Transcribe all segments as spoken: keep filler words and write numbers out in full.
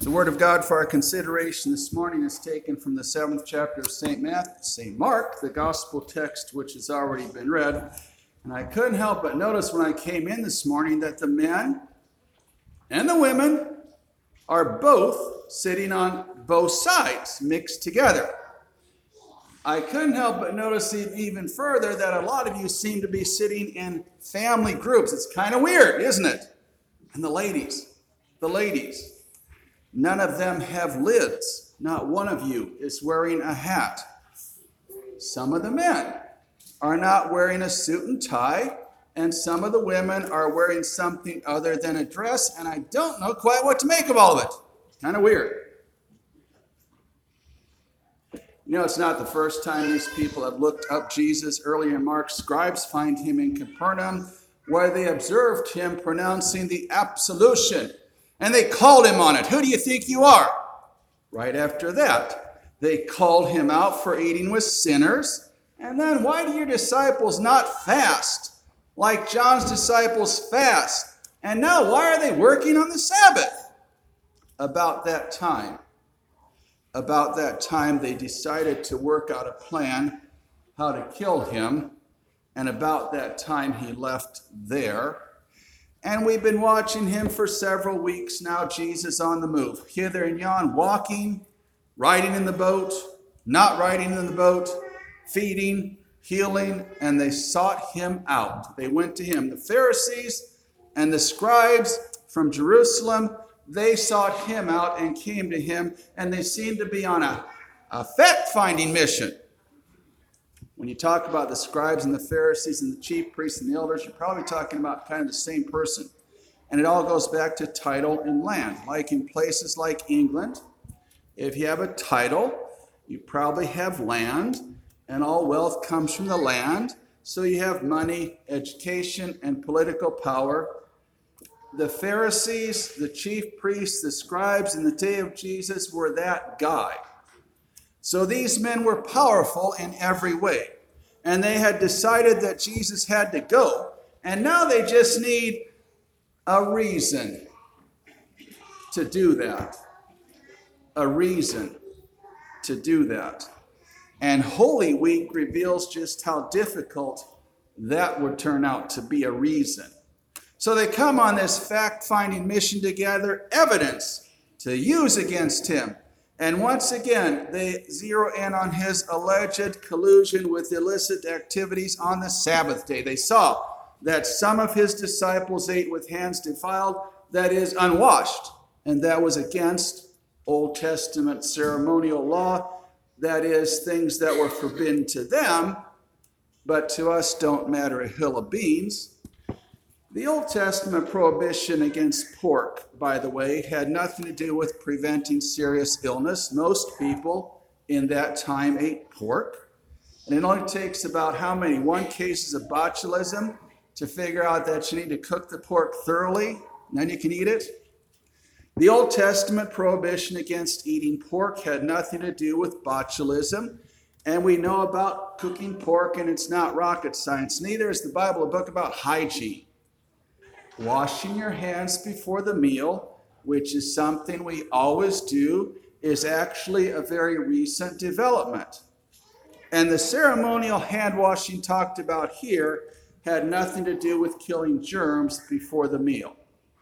The word of God for our consideration this morning is taken from the seventh chapter of Saint Matthew, Saint Mark, the gospel text which has already been read. And I couldn't help but notice when I came in this morning that the men and the women are both sitting on both sides, mixed together. I couldn't help but notice even further that a lot of you seem to be sitting in family groups. It's kind of weird, isn't it? And the ladies, the ladies. None of them have lids. Not one of you is wearing a hat. Some of the men are not wearing a suit and tie, and some of the women are wearing something other than a dress, and I don't know quite what to make of all of it. Kind of weird. You know, it's not the first time these people have looked up Jesus. Earlier in Mark, scribes find him in Capernaum, where they observed him pronouncing the absolution. And they called him on it. Who do you think you are? Right after that, they called him out for eating with sinners. And then, why do your disciples not fast like John's disciples fast? And now, why are they working on the Sabbath? About that time, about that time, they decided to work out a plan how to kill him. And about that time, he left there. And we've been watching him for several weeks now, Jesus on the move. Hither and yon, walking, riding in the boat, not riding in the boat, feeding, healing, and they sought him out. They went to him. The Pharisees and the scribes from Jerusalem, they sought him out and came to him, and they seemed to be on a, a fact-finding mission. When you talk about the scribes and the Pharisees and the chief priests and the elders, you're probably talking about kind of the same person. And it all goes back to title and land. Like in places like England, if you have a title, you probably have land, and all wealth comes from the land. So you have money, education, and political power. The Pharisees, the chief priests, the scribes in the day of Jesus were that guy. So these men were powerful in every way. And they had decided that Jesus had to go. And now they just need a reason to do that. A reason to do that. And Holy Week reveals just how difficult that would turn out to be a reason. So they come on this fact-finding mission to gather evidence to use against him. And once again, they zero in on his alleged collusion with illicit activities on the Sabbath day. They saw that some of his disciples ate with hands defiled, that is, unwashed. And that was against Old Testament ceremonial law. That is, things that were forbidden to them, but to us don't matter a hill of beans. The Old Testament prohibition against pork, by the way, had nothing to do with preventing serious illness. Most people in that time ate pork. And it only takes about how many? One cases of botulism to figure out that you need to cook the pork thoroughly, and then you can eat it. The Old Testament prohibition against eating pork had nothing to do with botulism. And we know about cooking pork, and it's not rocket science. Neither is the Bible a book about hygiene. Washing your hands before the meal, which is something we always do, is actually a very recent development. And the ceremonial hand washing talked about here had nothing to do with killing germs before the meal.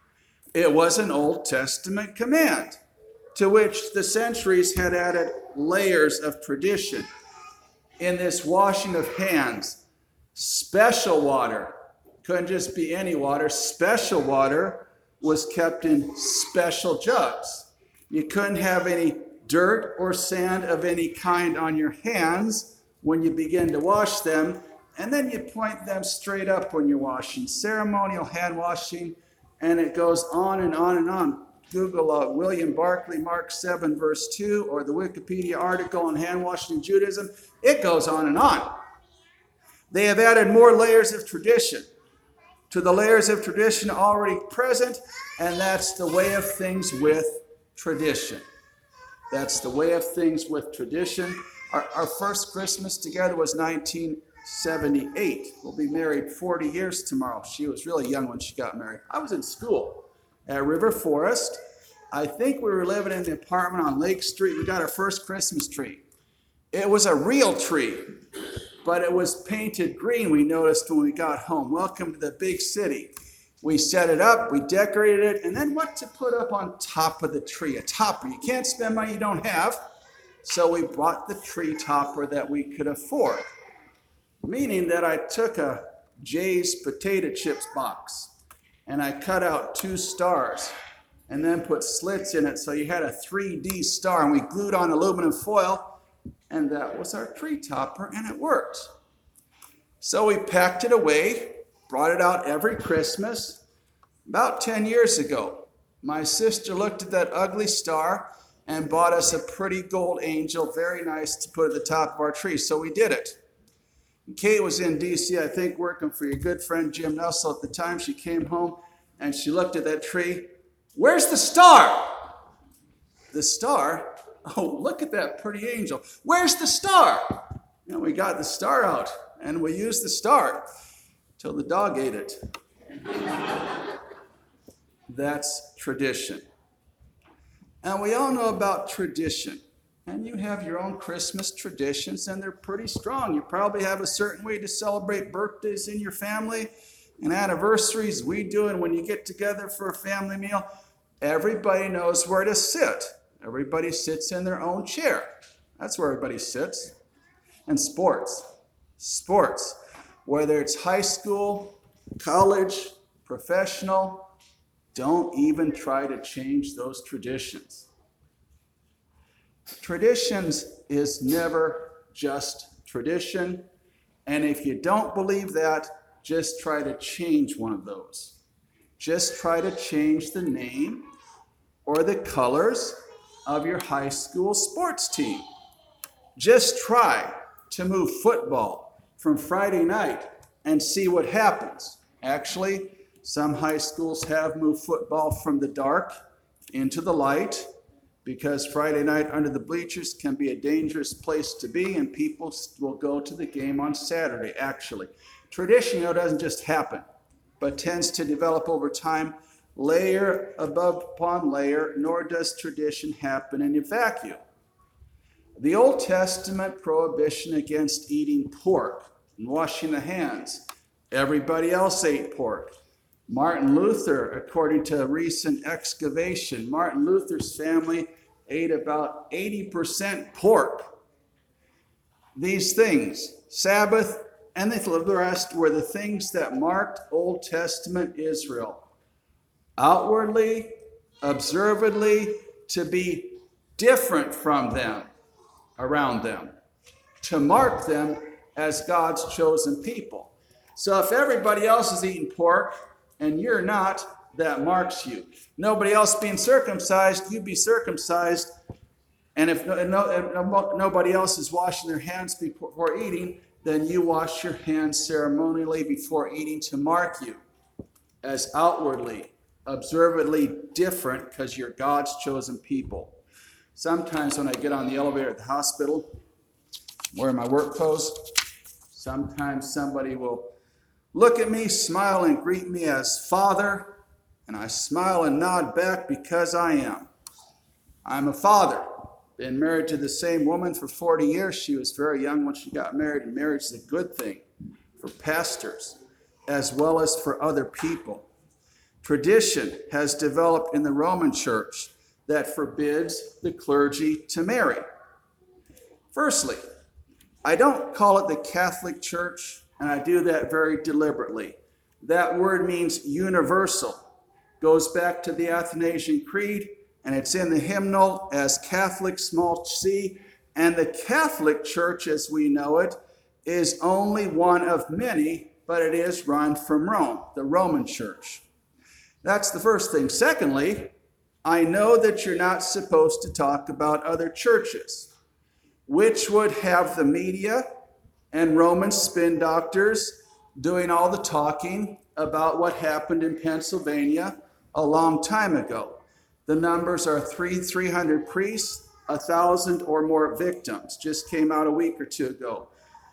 It was an Old Testament command, to which the centuries had added layers of tradition. In this washing of hands, special water, couldn't just be any water. Special water was kept in special jugs. You couldn't have any dirt or sand of any kind on your hands when you begin to wash them. And then you point them straight up when you're washing. Ceremonial hand washing, and it goes on and on and on. Google uh, William Barclay, Mark seven, verse two, or the Wikipedia article on hand washing in Judaism. It goes on and on. They have added more layers of tradition to the layers of tradition already present, and that's the way of things with tradition. That's the way of things with tradition. Our, our first Christmas together was nineteen seventy-eight. We'll be married forty years tomorrow. She was really young when she got married. I was in school at River Forest, I think we were living in the apartment on Lake Street. We got our first Christmas tree. It was a real tree, but it was painted green, we noticed when we got home. Welcome to the big city. We set it up, we decorated it, and then what to put up on top of the tree? A topper. You can't spend money you don't have, so we bought the tree topper that we could afford. Meaning that I took a Jay's potato chips box, and I cut out two stars, and then put slits in it so you had a three D star, and we glued on aluminum foil, and that was our tree topper, and it worked. So we packed it away, brought it out every Christmas. About ten years ago, my sister looked at that ugly star and bought us a pretty gold angel, very nice to put at the top of our tree. So we did it. Kate was in D C, I think, working for your good friend Jim Nussel at the time. She came home and she looked at that tree. Where's the star? The star? Oh, look at that pretty angel. Where's the star? And we got the star out and we used the star till the dog ate it. That's tradition. And we all know about tradition. And you have your own Christmas traditions, and they're pretty strong. You probably have a certain way to celebrate birthdays in your family and anniversaries. We do, and when you get together for a family meal, everybody knows where to sit. Everybody sits in their own chair. That's where everybody sits. And sports. Sports. Whether it's high school, college, professional, don't even try to change those traditions. Traditions is never just tradition. And if you don't believe that, just try to change one of those. Just try to change the name or the colors of your high school sports team. Just try to move football from Friday night and see what happens. Actually, some high schools have moved football from the dark into the light, because Friday night under the bleachers can be a dangerous place to be, and people will go to the game on Saturday, actually. Tradition, you know, doesn't just happen, but tends to develop over time, layer above upon layer, nor does tradition happen in a vacuum. The Old Testament prohibition against eating pork and washing the hands. Everybody else ate pork. Martin Luther, according to a recent excavation, Martin Luther's family ate about eighty percent pork. These things, Sabbath and the rest, were the things that marked Old Testament Israel. Outwardly, observedly, to be different from them, around them, to mark them as God's chosen people. So if everybody else is eating pork, and you're not, that marks you. Nobody else being circumcised, you be circumcised. And if, no, if nobody else is washing their hands before eating, then you wash your hands ceremonially before eating to mark you as outwardly, observantly different, because you're God's chosen people. Sometimes when I get on the elevator at the hospital, wearing my work clothes, sometimes somebody will look at me, smile, and greet me as Father, and I smile and nod back because I am. I'm a father. Been married to the same woman for forty years. She was very young when she got married, and marriage is a good thing for pastors as well as for other people. Tradition has developed in the Roman Church that forbids the clergy to marry. Firstly, I don't call it the Catholic Church, and I do that very deliberately. That word means universal. Goes back to the Athanasian Creed, and it's in the hymnal as Catholic, small c. And the Catholic Church, as we know it, is only one of many, but it is run from Rome, the Roman Church. That's the first thing. Secondly, I know that you're not supposed to talk about other churches, which would have the media and Roman spin doctors doing all the talking about what happened in Pennsylvania a long time ago. The numbers are three, 300 priests, one thousand or more victims. Just came out a week or two ago.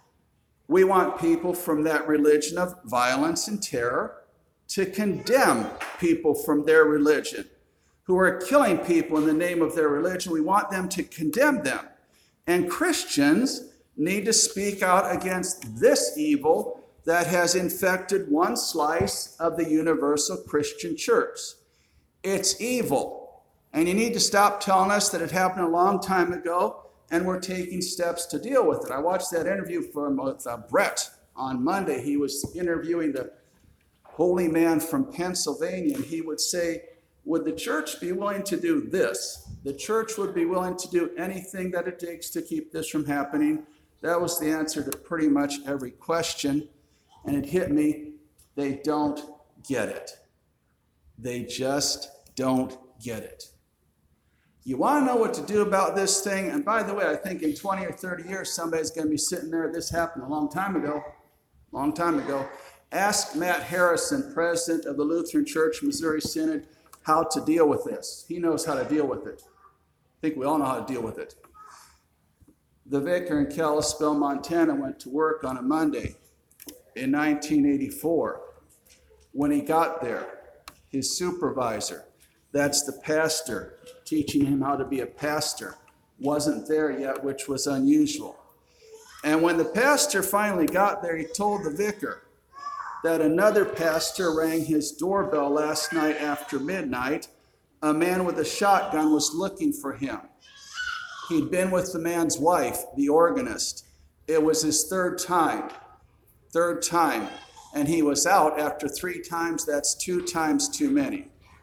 We want people from that religion of violence and terror to condemn people from their religion who are killing people in the name of their religion. We want them to condemn them. And Christians need to speak out against this evil that has infected one slice of the universal Christian church. It's evil. And you need to stop telling us that it happened a long time ago and we're taking steps to deal with it. I watched that interview from with, uh, Brett on Monday. He was interviewing the holy man from Pennsylvania, and he would say, would the church be willing to do this? The church would be willing to do anything that it takes to keep this from happening. That was the answer to pretty much every question. And it hit me, they don't get it. They just don't get it. You want to know what to do about this thing? And by the way, I think in twenty or thirty years, somebody's going to be sitting there. This happened a long time ago, long time ago. Ask Matt Harrison, president of the Lutheran Church Missouri Synod, how to deal with this. He knows how to deal with it. I think we all know how to deal with it. The vicar in Kalispell, Montana, went to work on a Monday in nineteen eighty-four. When he got there, his supervisor, that's the pastor teaching him how to be a pastor, wasn't there yet, which was unusual. And when the pastor finally got there, he told the vicar that another pastor rang his doorbell last night after midnight. A man with a shotgun was looking for him. He'd been with the man's wife, the organist. It was his third time, third time, and he was out after three times. That's two times too many.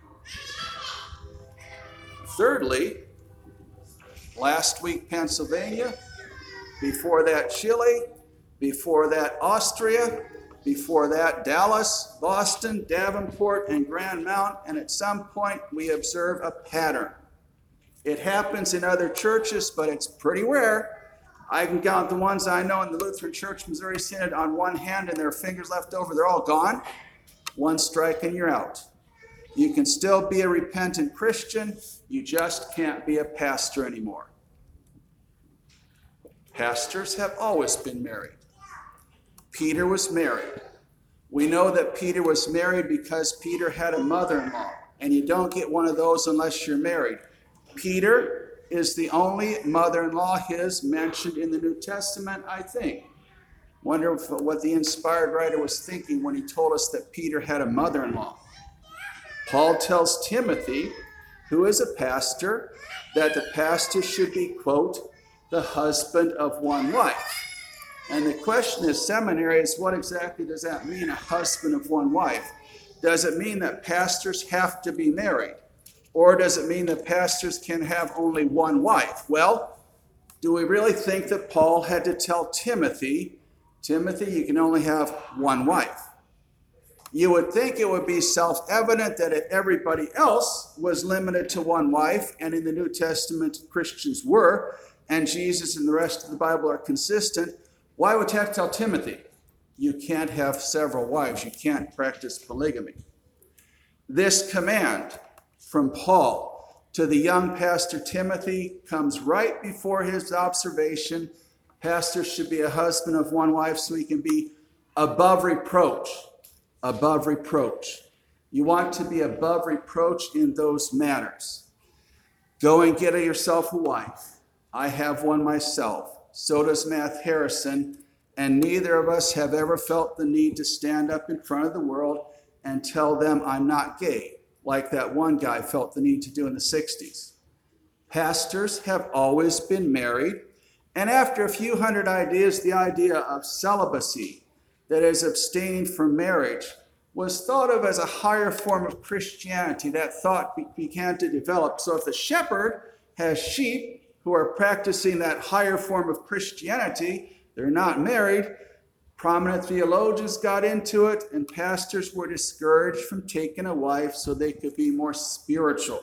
Thirdly, last week, Pennsylvania, before that, Chile, before that, Austria, before that, Dallas, Boston, Davenport, and Grand Mount, and at some point, we observe a pattern. It happens in other churches, but it's pretty rare. I can count the ones I know in the Lutheran Church Missouri Synod on one hand, and their fingers left over, they're all gone. One strike and you're out. You can still be a repentant Christian, you just can't be a pastor anymore. Pastors have always been married. Peter was married. We know that Peter was married because Peter had a mother-in-law, and you don't get one of those unless you're married. Peter is the only mother-in-law his mentioned in the New Testament, I think. Wonder if, what the inspired writer was thinking when he told us that Peter had a mother-in-law. Paul tells Timothy, who is a pastor, that the pastor should be, quote, the husband of one wife. And the question is, seminary is, what exactly does that mean, a husband of one wife? Does it mean that pastors have to be married? Or does it mean that pastors can have only one wife? Well, do we really think that Paul had to tell Timothy, Timothy, you can only have one wife? You would think it would be self-evident that if everybody else was limited to one wife, and in the New Testament Christians were, and Jesus and the rest of the Bible are consistent, why would you have to tell Timothy, you can't have several wives, you can't practice polygamy? This command from Paul to the young pastor Timothy comes right before his observation. Pastors should be a husband of one wife so he can be above reproach. Above reproach. You want to be above reproach in those matters. Go and get yourself a wife. I have one myself. So does Matt Harrison. And neither of us have ever felt the need to stand up in front of the world and tell them I'm not gay, like that one guy felt the need to do in the sixties. Pastors have always been married. And after a few hundred ideas, the idea of celibacy, that is abstaining from marriage, was thought of as a higher form of Christianity. That thought be- began to develop. So if the shepherd has sheep who are practicing that higher form of Christianity, they're not married, prominent theologians got into it, and pastors were discouraged from taking a wife so they could be more spiritual.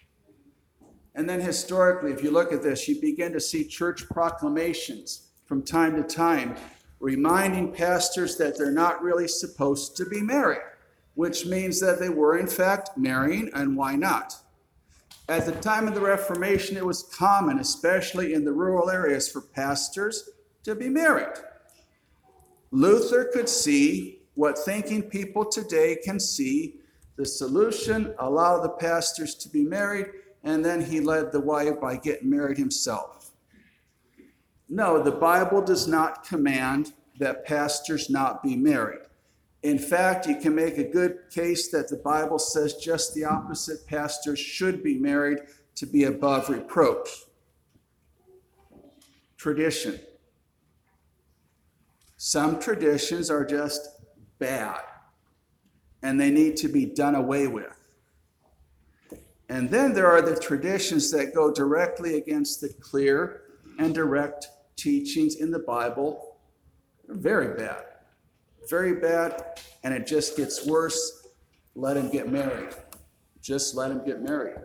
And then historically, if you look at this, you begin to see church proclamations from time to time reminding pastors that they're not really supposed to be married, which means that they were in fact marrying, and why not? At the time of the Reformation, it was common, especially in the rural areas, for pastors to be married. Luther could see what thinking people today can see, the solution, allow the pastors to be married, and then he led the wife by getting married himself. No, the Bible does not command that pastors not be married. In fact, you can make a good case that the Bible says just the opposite. Pastors should be married to be above reproach. Tradition. Some traditions are just bad, and they need to be done away with. And then there are the traditions that go directly against the clear and direct teachings in the Bible. They're very bad. Very bad, and it just gets worse. Let him get married. Just let him get married.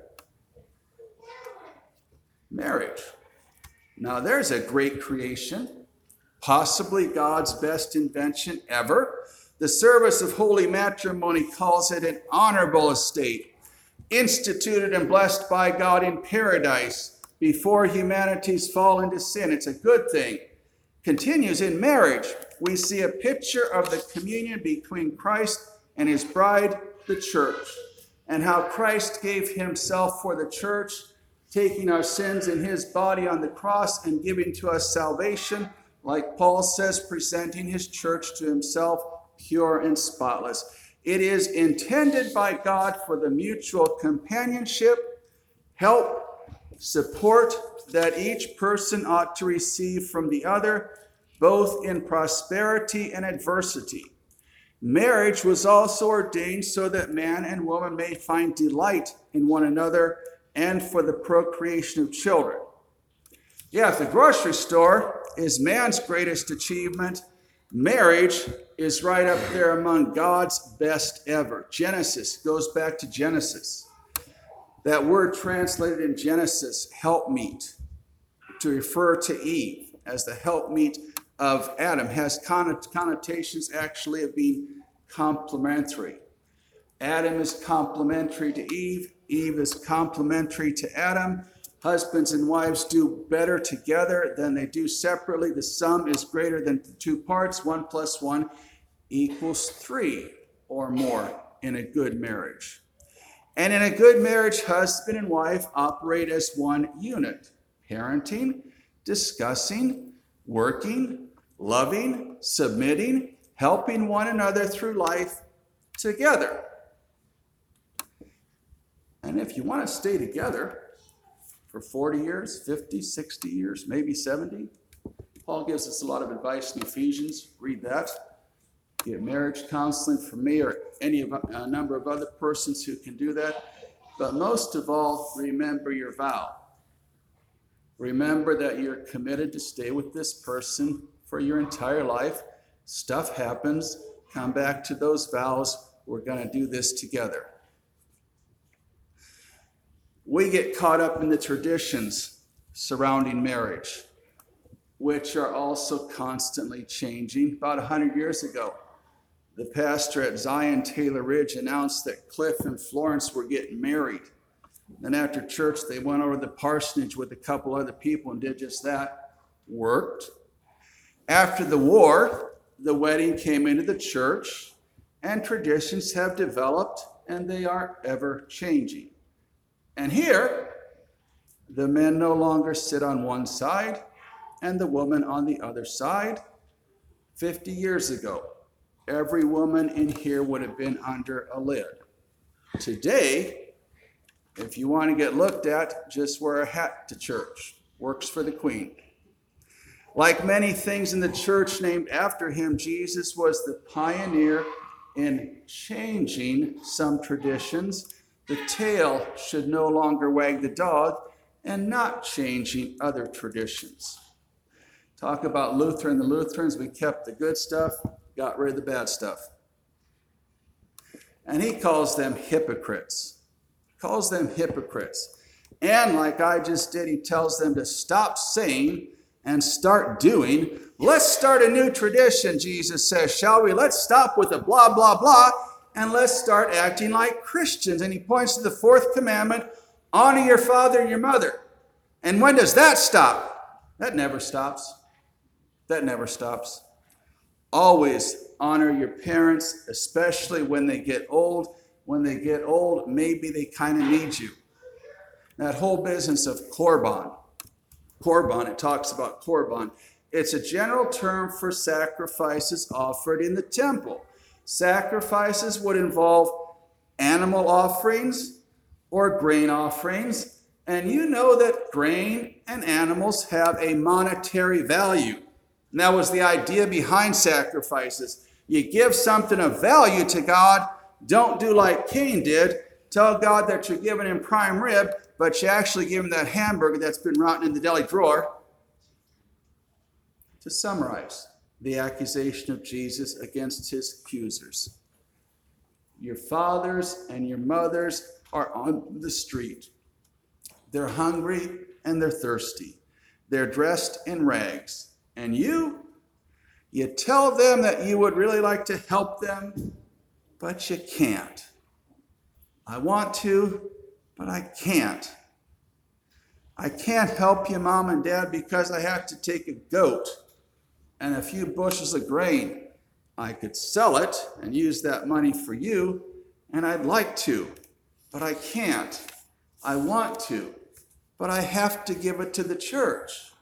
Marriage. Now there's a great creation, possibly God's best invention ever. The service of holy matrimony calls it an honorable estate, instituted and blessed by God in paradise before humanity's fall into sin. It's a good thing. Continues in marriage. We see a picture of the communion between Christ and his bride, the church, and how Christ gave himself for the church, taking our sins in his body on the cross and giving to us salvation, like Paul says, presenting his church to himself pure and spotless. It is intended by God for the mutual companionship, help, support that each person ought to receive from the other, both in prosperity and adversity. Marriage was also ordained so that man and woman may find delight in one another and for the procreation of children. Yeah, if the grocery store is man's greatest achievement, marriage is right up there among God's best ever. Genesis goes back to Genesis. That word translated in Genesis, helpmeet, to refer to Eve as the helpmeet of Adam, has connotations actually of being complementary. Adam is complementary to Eve. Eve is complementary to Adam. Husbands and wives do better together than they do separately. The sum is greater than the two parts. One plus one equals three or more in a good marriage. And in a good marriage, husband and wife operate as one unit, parenting, discussing, working, loving, submitting, helping one another through life together. And if you want to stay together for forty years, fifty, sixty years, maybe seventy, Paul gives us a lot of advice in Ephesians. Read that. Get marriage counseling from me or any of a number of other persons who can do that. But most of all, remember your vow. Remember that you're committed to stay with this person for your entire life. Stuff happens. Come back to those vows. We're going to do this together. We get caught up in the traditions surrounding marriage, which are also constantly changing. About one hundred years ago, the pastor at Zion Taylor Ridge announced that Cliff and Florence were getting married. Then after church, they went over to the parsonage with a couple other people and did just that. Worked. After the war, the wedding came into the church, and traditions have developed, and they are ever changing. And here, the men no longer sit on one side and the woman on the other side. fifty years ago, every woman in here would have been under a lid. Today, if you want to get looked at, just wear a hat to church. Works for the queen. Like many things in the church named after him, Jesus was the pioneer in changing some traditions. The tail should no longer wag the dog, and not changing other traditions. Talk about Luther and the Lutherans. We kept the good stuff, got rid of the bad stuff. And he calls them hypocrites. Calls them hypocrites. And like I just did, he tells them to stop saying and start doing. Let's start a new tradition, Jesus says, shall we? Let's stop with the blah, blah, blah, and let's start acting like Christians. And he points to the fourth commandment, honor your father and your mother. And when does that stop? That never stops. That never stops. Always honor your parents, especially when they get old, when they get old, maybe they kind of need you. That whole business of korban, korban, it talks about korban. It's a general term for sacrifices offered in the temple. Sacrifices would involve animal offerings or grain offerings. And you know that grain and animals have a monetary value. And that was the idea behind sacrifices. You give something of value to God. Don't do like Cain did. Tell God that you're giving him prime rib, but you actually give him that hamburger that's been rotten in the deli drawer. To summarize the accusation of Jesus against his accusers, your fathers and your mothers are on the street. They're hungry and they're thirsty. They're dressed in rags. And you, you tell them that you would really like to help them, but you can't. I want to, but I can't. I can't help you, Mom and Dad, because I have to take a goat and a few bushels of grain. I could sell it and use that money for you, and I'd like to, but I can't. I want to, but I have to give it to the church.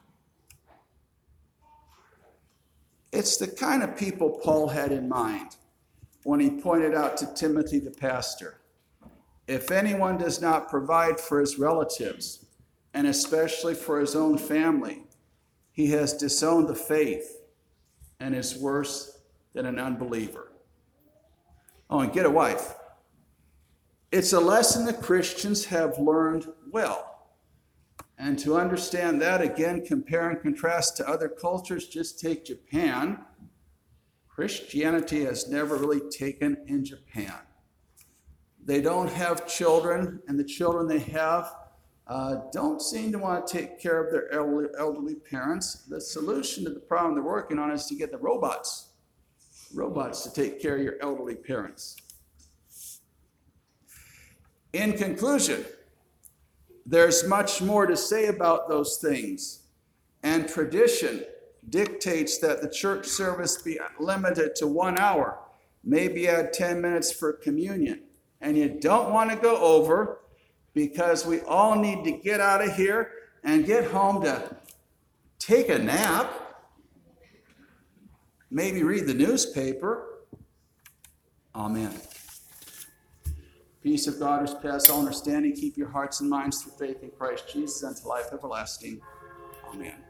It's the kind of people Paul had in mind when he pointed out to Timothy the pastor, if anyone does not provide for his relatives, and especially for his own family, he has disowned the faith and is worse than an unbeliever. Oh, and get a wife. It's a lesson that Christians have learned well. And to understand that, again, compare and contrast to other cultures, just take Japan. Christianity has never really taken in Japan. They don't have children, and the children they have uh, don't seem to want to take care of their elderly, elderly parents. The solution to the problem they're working on is to get the robots, robots to take care of your elderly parents. In conclusion, there's much more to say about those things, and tradition dictates that the church service be limited to one hour, maybe add ten minutes for communion. And you don't want to go over, because we all need to get out of here and get home to take a nap, maybe read the newspaper. Amen. Peace of God, which passes all understanding, keep your hearts and minds through faith in Christ Jesus unto life everlasting. Amen.